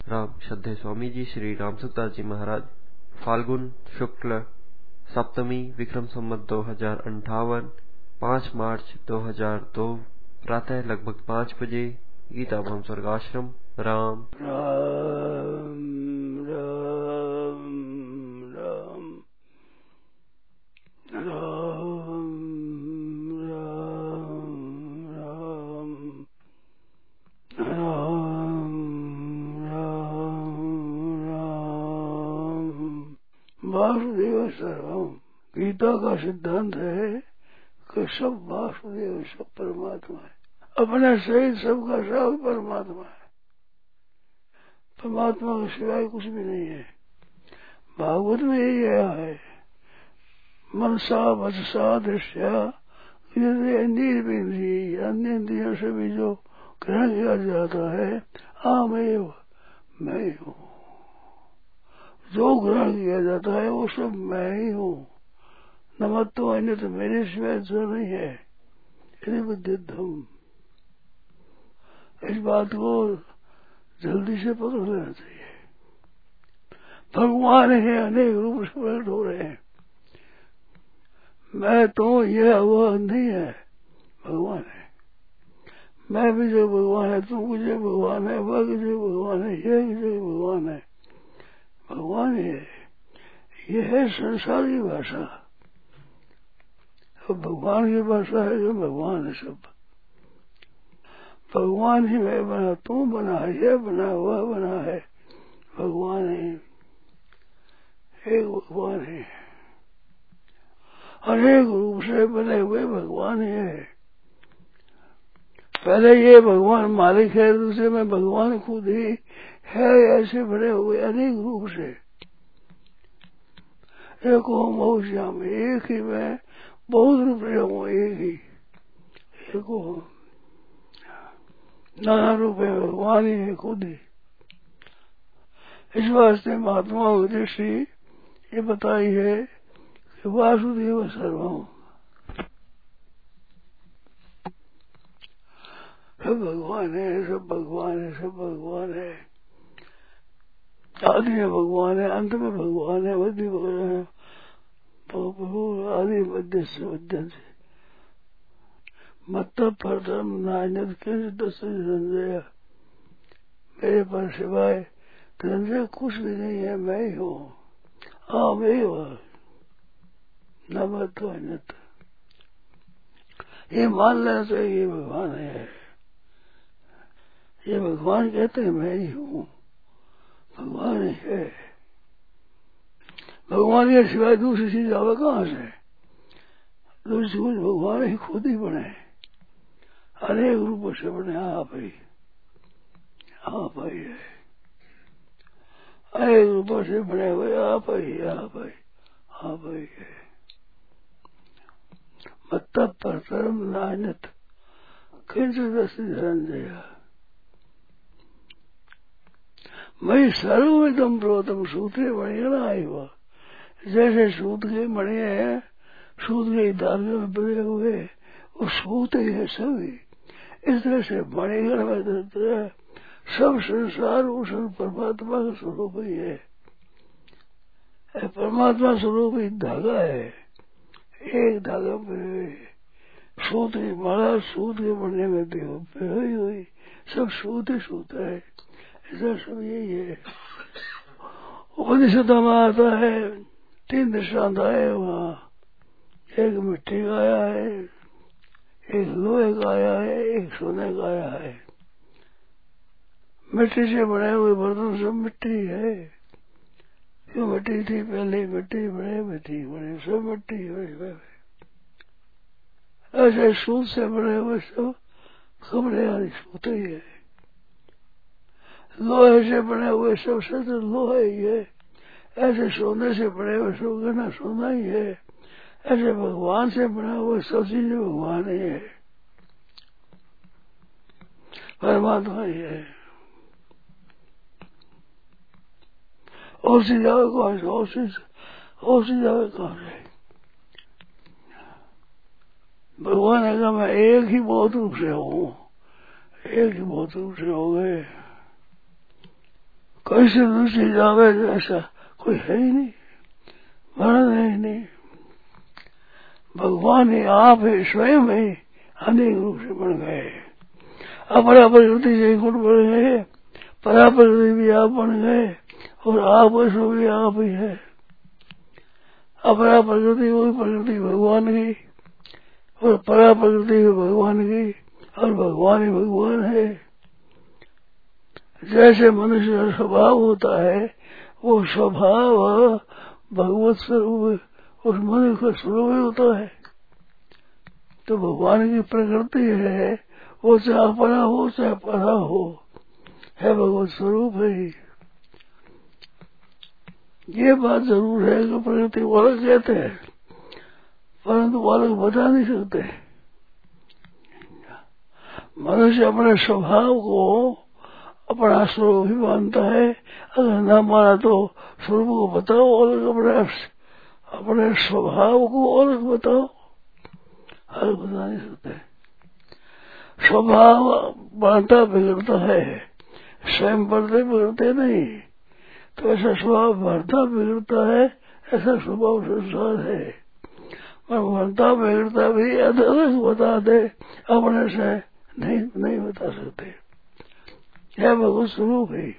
राम श्रद्धेय स्वामी जी श्री रामसुखदास जी महाराज फाल्गुन शुक्ल सप्तमी विक्रम संवत 2058 5 मार्च 2002 प्रातः लगभग 5 बजे गीता भवन स्वर्गाश्रम राम राम राम राम राम राम राम राम राम वासुदेव सर्वम। गीता का सिद्धांत है कि सब वासुदेव, सब परमात्मा है। अपने सहित सबका सब परमात्मा है। परमात्मा के सिवाय कुछ भी नहीं है। भागवत में यही आया है, मनसा वचसा दृश्या निर्विंद्री, अन्य इंद्रियों से भी जो ग्रहण किया जाता है मैं हूँ। जो ग्रहण किया जाता है वो सब मैं ही हूँ। नमत तो अन्य तो मेरे सिवाय जो नहीं है। यदि बुद्धिद्धम, इस बात को जल्दी से पकड़ लेना चाहिए। भगवान है, अनेक रूप से प्रकट हो रहे हैं। मैं तो यह वह नहीं है, भगवान है। मैं भी जो भगवान है, तू भी जो भगवान है, वह भी जो भगवान है, यह भी जो भगवान है। भगवान है, यह है संसार की भाषा। और भगवान की भाषा है जो भगवान है सब। भगवान ही मैं बना, तू बना, यह बना, वह बना है। भगवान है, एक भगवान है। अनेक रूप से बने हुए भगवान है। पहले ये भगवान मालिक है, दूसरे में भगवान खुद ही है। ऐसे बने हुए अनेक रूप से। एक हो श्याम, एक ही मैं बहुत रूप रहूँ, एक ही एक हो। नाना रूप है, भगवान ही है खुद ही। इस वास्ते महात्मा की दृष्टि ये बताई है कि वासुदेव सर्वम, सब भगवान है, सब भगवान है, सब भगवान है। आदि में भगवान है, अंत में भगवान है, मध्य भगवान है। आदि मध्य से मध्य से मतलब पर धर्म नान्यत के 10 संजय, मेरे पर सिवाय धनंजय कुछ भी नहीं है, मैं ही हूँ। मैं वह न मत अन्यत, ये मान लेना चाहिए। ये भगवान है, ये भगवान कहते हैं मैं ही हूँ। भगवान ही है। भगवान के सिवाय दूसरी चीज आवे कहाँ से? दूसरी चीज भगवान ही खुद ही बने, अनेक रूपों से बने। आप ही है, अनेक रूपों से बने हुए आप ही है। मतलब पर धर्म नान्यत किंचित धनंजय, मैं सर्वमिदं प्रोतम सूत्रे मणिगणा आएगा। जैसे सूत के मणि है, सूत के धागे में बने हुए, वो सूत ही है सभी। इस तरह से मणिगण में सब संसार उस परमात्मा का स्वरूप ही है। परमात्मा स्वरूप ही धागा है। एक धागा में सूत की माला, सूत के मणि में पिरोई हुई, सब सूत ही सूत है। ऐसा सब यही है। उपनिषदों में आता है 3 दृष्टांत आए वहाँ। एक मिट्टी का आया है, एक लोहे का आया है, एक सोने का आया है। मिट्टी से बने हुए बर्तन सब मिट्टी है। क्यों मिट्टी थी पहले, मिट्टी बने सब मिट्टी है। ऐसे सूत से बने हुए सब कपड़े आदि सूत ही है। लोहे से बने हुए सब शस्त्र लोहा ही है। ऐसे सोने से बने हुए सब गहना सोना ही है। ऐसे भगवान से बना हुआ सब चीज भगवान ही है, परमात्मा ही है। और सी जावे कहाँ से? और सी जावे कहाँ से? भगवान ने कहा मैं एक ही बहुत रूप से हूँ, एक ही बहुत रूप से हो गए। कैसे दूसरी जावे ऐसा कोई है ही नहीं, वर्णन है ही नहीं। भगवान ही आप है, स्वयं ही अनेक रूप से बन गए। अपरा प्रकृति से गुण बन गए, परा प्रकृति भी आप बन गए और आप सो भी आप ही है। अपरा प्रकृति वही प्रकृति भगवान की और परा प्रकृति भी भगवान की और भगवान ही भगवान है। जैसे मनुष्य का स्वभाव होता है वो स्वभाव भगवत स्वरूप उस मनुष्य का स्वरूप होता है। तो भगवान की प्रकृति है, वो चाहे अपरा हो चाहे परा हो, है भगवत स्वरूप है। ये बात जरूर है कि प्रकृति वाले कहते हैं परंतु वाले बता नहीं सकते। मनुष्य अपने स्वभाव को अपना स्वरूप ही मानता है, अगर न माना तो स्वरूप को बताओ अलग, अपने स्वभाव को अलग बताओ, अलग बता नहीं सकते। स्वभाव बढ़ता बिगड़ता है, स्वयं बढ़ते बिगड़ते नहीं। तो ऐसा स्वभाव बढ़ता बिगड़ता है, ऐसा स्वभाव संसार है। पर बढ़ता बिगड़ता भी अलग बता दे, अपने से नहीं बता सकते। यह भगवत स्वरूप है,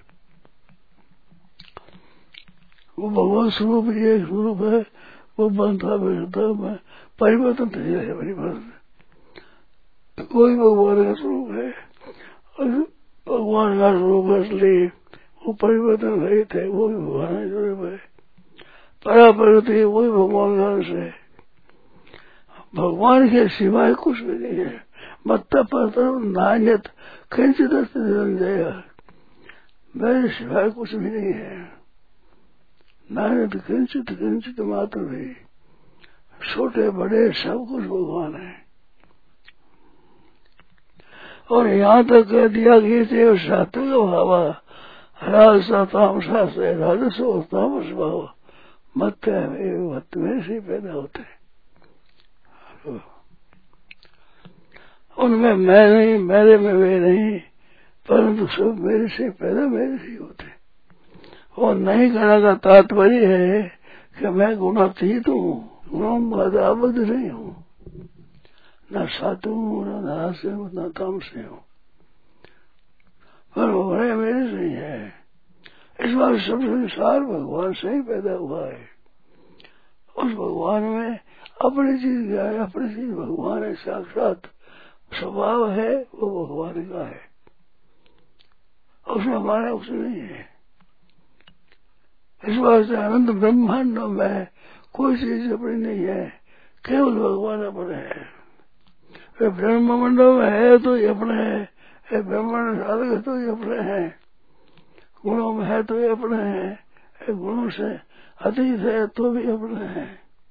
वो भगवत स्वरूप ही एक स्वरूप है। वो बनता बिगड़ता में परिवर्तन नहीं है, परिवर्तन कोई भगवान का स्वरूप है और भगवान का स्वरूप इसलिए वो परिवर्तन रहित है, वो भी भगवान का स्वरूप है। परा प्रकृति वही भगवान का अंश है, भगवान के सिवाय कुछ भी नहीं है। मत्ता पर नान्यत किंचित जाएगा, मेरे सिवाय कुछ भी नहीं है। नान्यत किंचित किंचित मात्र भी, छोटे बड़े सब कुछ भगवान है। और यहाँ तक कह दिया कि सात्विक भाव राजसा तामसा से राजस्व तामस भाव मत में से पैदा होते हैं। उनमें मैं नहीं, मेरे में वे नहीं, परंतु सब मेरे से पैदा मेरे से होते। और नहीं कहने का तात्पर्य है कि मैं गुणातीत हूँ, गुणों में आबद्ध नहीं हूँ, न साधु हूँ, न नाश हूँ, न काम से हूँ, पर वो मेरे से ही है। इस बार सब संसार भगवान से ही पैदा हुआ है। उस भगवान में अपनी चीज क्या है, अपनी चीज भगवान है, साक्षात स्वभाव है वो भगवान का है, उसमें हमारा कुछ नहीं है। इस बात से अनंत ब्रह्मांडों में कोई चीज अपनी नहीं है, केवल भगवान अपने है। ब्रह्मांडों में है तो ये अपने है, ब्रह्मांड साधक है तो ये अपने है, गुणों में है तो ये अपने है, गुणों से अतीत है तो भी अपने है।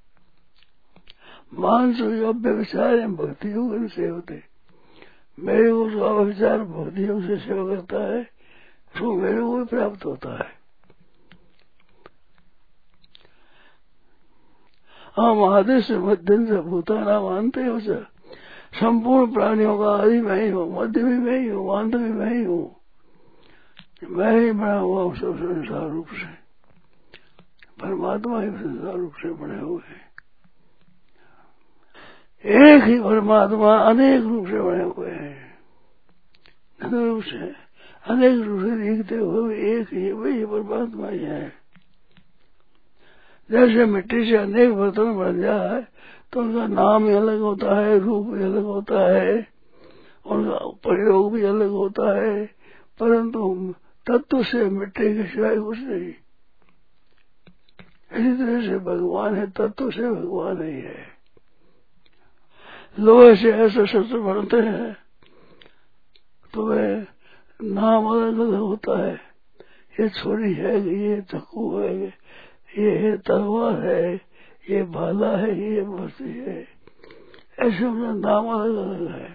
मानसो योग व्यवचार भक्ति योग से होते, मेरे को जो विचार भक्ति योग से सेवा करता है तो मेरे को भी प्राप्त होता है। हम आदि से मध्यम से भूताना मानते हो, संपूर्ण प्राणियों का आदि मैं ही हूँ, मध्य भी मैं ही हूँ, अंत भी मैं ही हूँ। मैं ही बना हुआ हूँ सब संसार रूप से, परमात्मा ही संसार रूप से बने हुए हैं। एक ही परमात्मा अनेक रूप से बने हुए हैं, रूप से अनेक रूप से दिखते हुए एक ही वही परमात्मा ही है। जैसे मिट्टी से अनेक बर्तन बन जाए तो उनका नाम भी अलग होता है, रूप भी अलग होता है, उनका प्रयोग भी अलग होता है, परंतु तत्व से मिट्टी के सिवाय कुछ नहीं। इसी तरह से भगवान है, तत्व से भगवान ही है। लोहे से ऐसे शस्त्र बनते हैं तो वे नाम अलग अलग होता है, ये छुरी है, ये चाकू है, ये तलवार है, ये भाला है, ये बर्सी है, ऐसे उनका नाम अलग अलग है,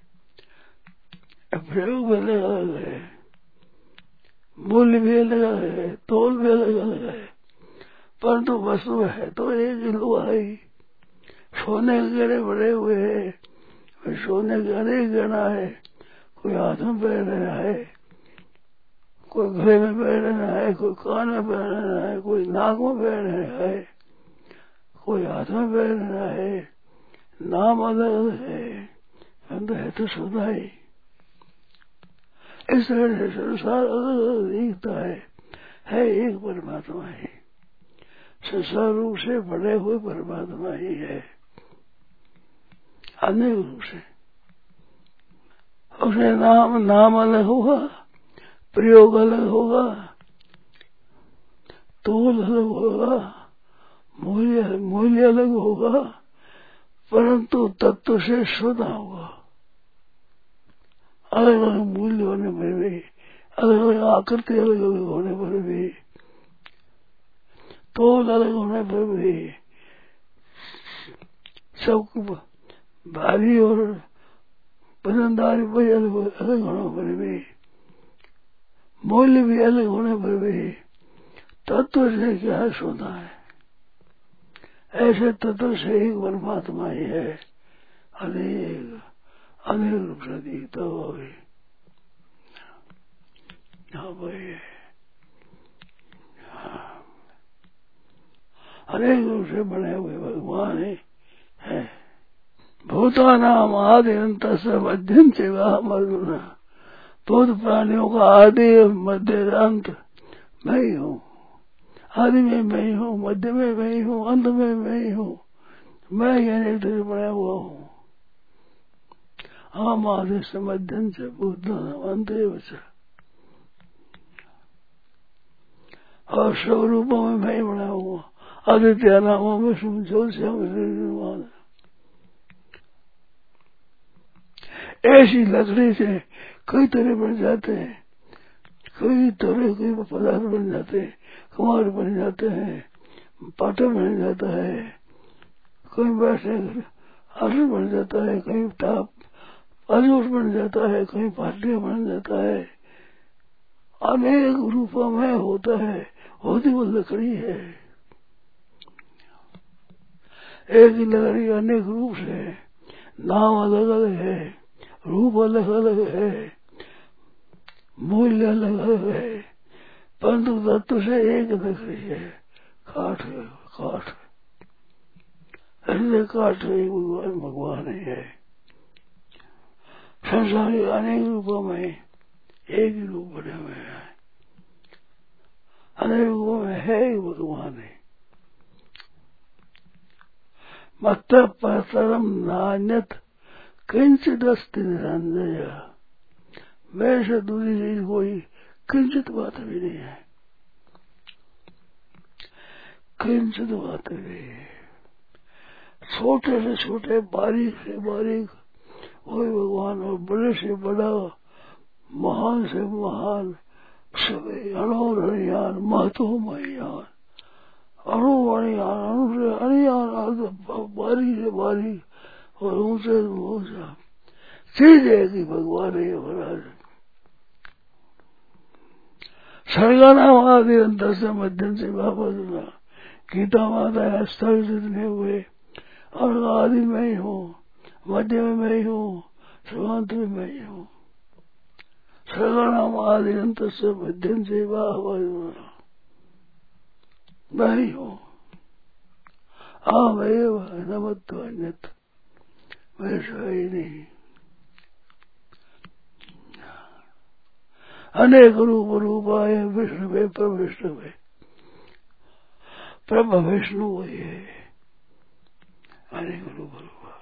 प्रयोग भी अलग अलग है, मूल्य भी अलग अलग है, तोल भी अलग अलग है, परंतु वस्तु है तो एक ही लोहा ही। सोने के गहने बड़े हुए है, सोने के अनेक गहना है, कोई हाथ में पहन रहा है, कोई गले में पहनना है, कोई कान में पहनना है, कोई नाक में पहनना है, कोई हाथ में पहनना है। नाम अलग अलग है, अंदर है तो सदा ही। इस तरह से संसार अलग अलग दिखता है एक परमात्मा ही। संसार रूप से बड़े हुए परमात्मा ही है, अनेक रूप से। उसे नाम अलग होगा, प्रयोग अलग होगा, तोल अलग होगा, मूल्य अलग होगा, परंतु तत्व से शुद्ध होगा। अलग अलग मूल्य होने पर भी, अलग अलग आकृति अलग अलग होने पर भी, तोल अलग होने पर भी, सब भारी और वजनदारी भी अलग होने पर भी, मूल्य भी अलग होने पर भी तत्व से क्या सोना है। ऐसे तत्व से एक परमात्मा ही है, अनेक अनेक रूप से दिखता हुआ भी। हाँ भाई, अनेक रूप से बने हुए भगवान है। भूतानाम आदि अंत मध्यम से मधुना, भूत प्राणियों का आदि मध्य अंत मैं ही हूँ। आदि में मैं ही हूँ, मध्य में मैं ही हूँ, अंत में मैं ही हूँ। मैं ही अनेक तरह बना हुआ हूँ। आम आदि से मध्यम से भूतानाम अंत और स्वरूपों में मैं ही बना हुआ। आदित्य नामों में ज्योतिषाम ऐसी लकड़ी से कई तरह बन जाते हैं, कई तरह के पदार्थ बन जाते हैं। कुमार बन जाते हैं, पाटा बन जाता है, कहीं बैठे आसन बन जाता है, कहीं टाप आलूस बन जाता है, कहीं पाटिया बन जाता है। अनेक रूपों में होता है, होती वो लकड़ी है। एक ही लकड़ी अनेक रूप से, नाम अलग अलग है, रूप अलग अलग है, मूल्य अलग अलग है, परंतु तत्व से एक लकड़ी है। काठ ऐसे काठ भगवान ही है। संसार अनेक रूपों में एक ही रूप बने हुए हैं, अनेक रूपों में है ही भगवान है। मत परतरम नान्यत किंचित अस्ति निरंजय, मेरे से दूसरी चीज कोई किंचित बात भी नहीं है, किंचित बात भी। छोटे से छोटे, बारीक से बारीक वही भगवान, और बड़े से बड़ा, महान से महान, सभी अणुयान महत्वमयान, अणुयान, अणु से अणुयान, बारीक से बारीक और ऊंचे से ऊंचा चीज है कि भगवान है महाराज। सर्गानाम आदि अंतर से मध्यम से वापस गीता माता स्थल जितने हुए, और आदि में ही हूँ, मध्य में मैं ही हूँ, सर्वांत में मैं ही हूँ। सर्गानाम आदि अंतर से मध्यम से वापस मैं ही हूँ। आमेव नमत्व अन्यत, मैं ही नहीं। अनेक रूप रूपाय विष्णुवे प्रविष्णुवे, ब्रह्म विष्णु वही है। अनेक रूप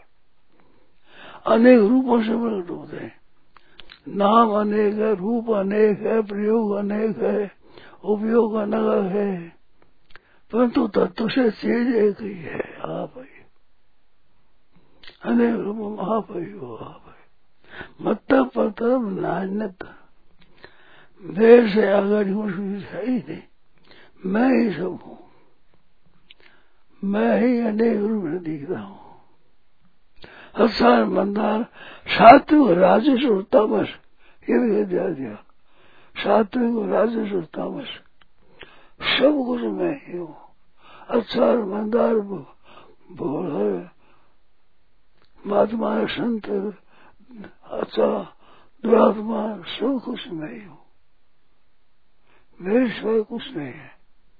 अनेक रूपों से प्रकट होते हैं। नाम अनेक है, रूप अनेक है, प्रयोग अनेक है, उपयोग अनेक है, परंतु तत्व से चीज एक ही है। आप ही अनेक रूप आप ही हो। आप ही मत परतरम नान्यता, मेरे से अगर कुछ है ही नहीं, मैं ही सब हूँ। मैं ही अनेक रूप में दिखता हूँ। हसार मंदार सात्विक राजस और तामस, ये भी ध्यान दिया। सात्विक राजस और तामस सब कुछ मैं ही हूँ। अच्छा मंदार भोल महात्मा संत, अच्छा दुरात्मा सब कुछ मैं ही हूँ। मेरे सिवाय कुछ नहीं है।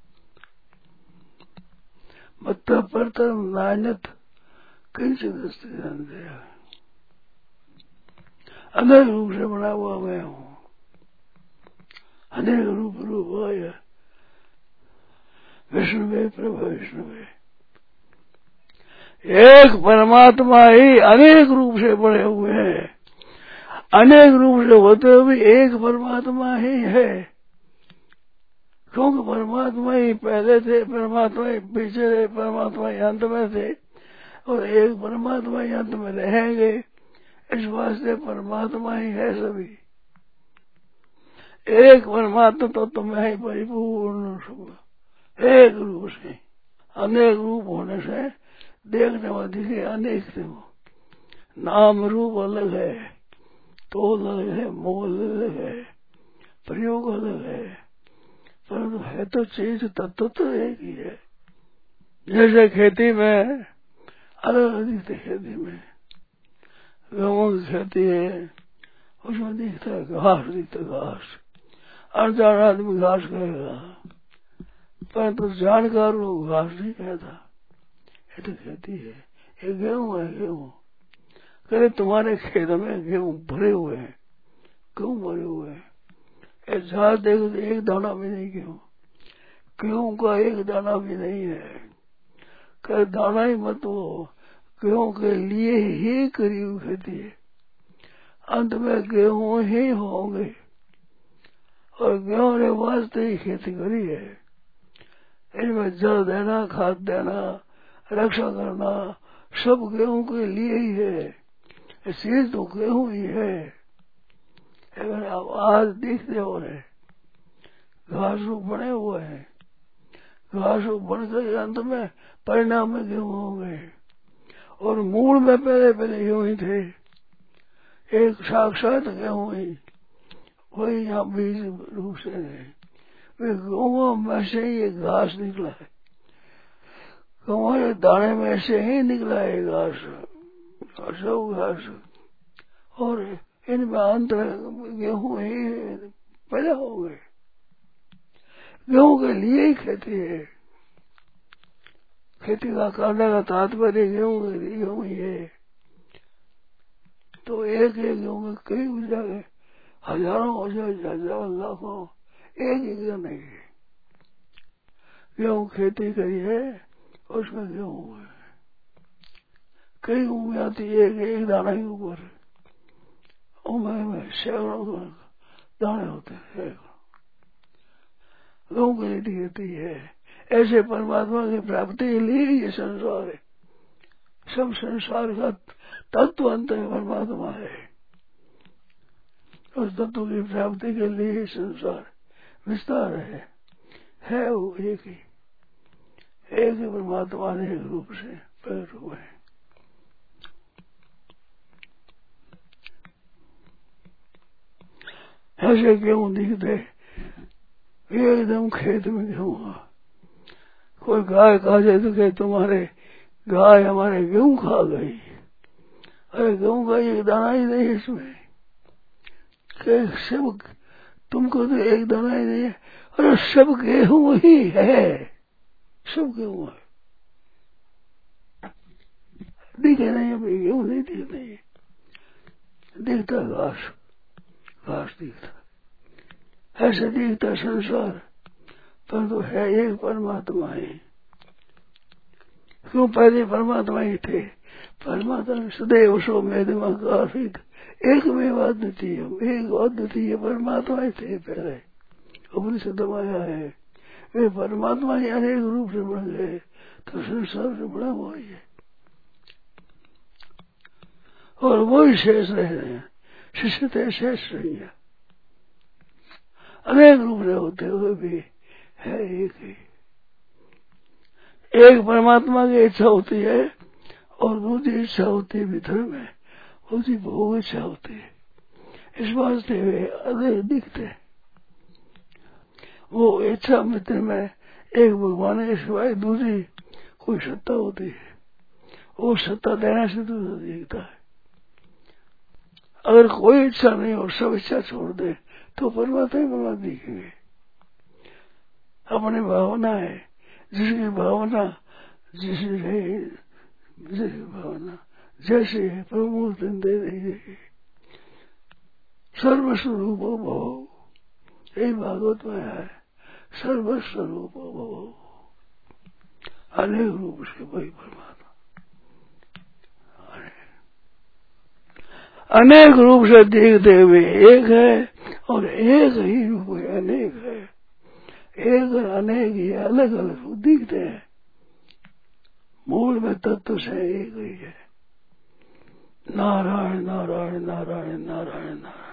मत्ता परतर नान्यत किंचित अस्ति धनंजय। अनेक रूप से बना हुआ मैं हूँ, अनेक रूप रूपाय विष्णुवे प्रभु विष्णुवे। एक परमात्मा ही अनेक रूप से बने हुए हैं, अनेक रूप से होते हुए एक परमात्मा ही है। क्योंकि परमात्मा ही पहले थे, परमात्मा ही पीछे थे, परमात्मा ही अंत में थे और एक परमात्मा ही अंत में रहेंगे। इस वास्ते परमात्मा ही है सभी। एक परमात्मा तो तुम्हें ही परिपूर्ण एक रूप से। अनेक रूप होने से देखने में दिखे अनेक थे। नाम रूप अलग है, तोल अलग है, मोल अलग है, प्रयोग अलग है, परंतु है तो चीज तत्व तो एक ही है। जैसे खेती में अलग अधिक खेती में गेहूं की खेती है, उसमें दिखता है घास, दिखता घास। अनजान आदमी घास कहेगा, परंतु जानकार लोग घास नहीं कहता। ये तो खेती है, ये गेहूं है, गेहूं। कहते तुम्हारे खेत में गेहूं भरे हुए हैं, गेहूं भरे हुए हैं। झाड़ देखो तो एक दाना भी नहीं गेहूं, गेहूं का एक दाना भी नहीं है। कह दाना ही मत हो, गेहूं के लिए ही करी हुई खेती है। अंत में गेहूं ही होंगे और गेहूं ने वास्ते ही खेती करी है। इनमें जल देना, खाद देना, रक्षा करना सब गेहूं के लिए ही है। चीज तो गेहूं ही है। अगर आप आज देखते हो रहे घासू बने हुए हैं, घासू बनकर अंत में परिणाम में गेहूं होंगे और मूल में पहले पहले गेहूं ही थे। एक साक्षात गेहूं ही वही यहाँ बीज रूप से है। वे गेहूं में से ही एक घास निकला है, गेहूं के दाने में से ही निकला है घास, सब घास। और इनमें अंतर गेहूं ही पैदा हो गए। गेहूं के लिए ही खेती है। खेती का करने का तात्पर्य गेहूं के लिए गेहूं ही है। तो एक एक गेहूं में कई हो जाए, हजारों हो जाए, हजारों लाखों, एक एक नहीं है। गेहूं खेती करी है, उसमें गेहूं है। कई गेहूं आती है, एक दाना ही ऊपर में सैकड़ों दाने होते हैं। गेहूं की रीति खेती है। ऐसे परमात्मा की प्राप्ति के लिए ये संसार है। सब संसार का तत्व अंत है, परमात्मा है। उस तत्व की प्राप्ति के लिए संसार विस्तार है वो एक ही परमात्मा ने एक रूप से प्रकट हुए हैं। ऐसे गेहूं दिखते एकदम खेत में गेहूं। कोई गाय खा जाए तो कहे तुम्हारे गाय हमारे गेहूं खा गई। अरे गेहूं का एक दाना ही नहीं है इसमें। सब तुमको तो एक दाना ही नहीं है। अरे सब गेहूं ही है, सब गेहूं है। दिखे नहीं, अभी गेहूं नहीं दिखते नहीं, दिखता घास, घास दिखता। ऐसे दिखता संसार, परंतु है एक परमात्मा ही। क्यों? पहले परमात्मा ही थे। परमात्मा सदैव सो मेदमा कार्तिक एक में अद्वितीय, एक अद्वितीय परमात्मा ही थे पहले। उपनिषद आया है वे परमात्मा ही अनेक रूप से बन गए, तो संसार से बड़ा हुआ ही है और वही शेष रह रहे हैं। शिष्यते शेष नहीं है। अनेक रूप से होते हुए भी है एक ही। एक परमात्मा की इच्छा होती है और दूसरी इच्छा होती है भीतर में, उसकी भोग इच्छा होती है। इस वास्ते वे अनेक दिखते हैं। वो इच्छा मित्र में एक भगवान के सिवाय दूसरी कोई सत्ता होती है, वो सत्ता देने से दूसरा दिखता है। अगर कोई इच्छा नहीं हो, सब इच्छा छोड़ दे तो परमात्मा ही परमात्मा दिखेंगे। अपनी भावना है, जिसकी भावना जिसे है, जिसकी भावना जैसे है प्रभु दे देंगे। सर्वस्वरूप भव, यही भागवत में है, सर्वस्वरूप भव, अनेक रूप से वही परमात्मा, अनेक रूप से देखते हुए एक है और एक ही रूप में अनेक है। एक और अनेक ही अलग अलग रूप दिखते हैं, मूल में तत्व से एक ही है। नारायण नारायण नारायण नारायण नारायण।